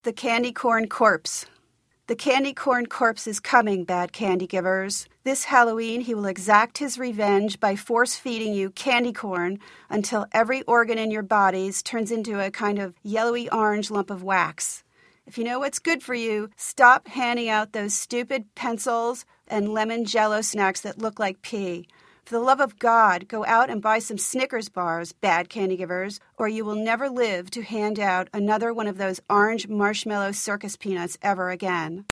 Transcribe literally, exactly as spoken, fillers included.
The Candy Corn Corpse. The Candy Corn Corpse is coming, bad candy givers. This Halloween, he will exact his revenge by force-feeding you candy corn until every organ in your bodies turns into a kind of yellowy-orange lump of wax. If you know what's good for you, stop handing out those stupid pencils and lemon Jell-O snacks that look like pee. For the love of God, go out and buy some Snickers bars, bad candy givers, or you will never live to hand out another one of those orange marshmallow circus peanuts ever again.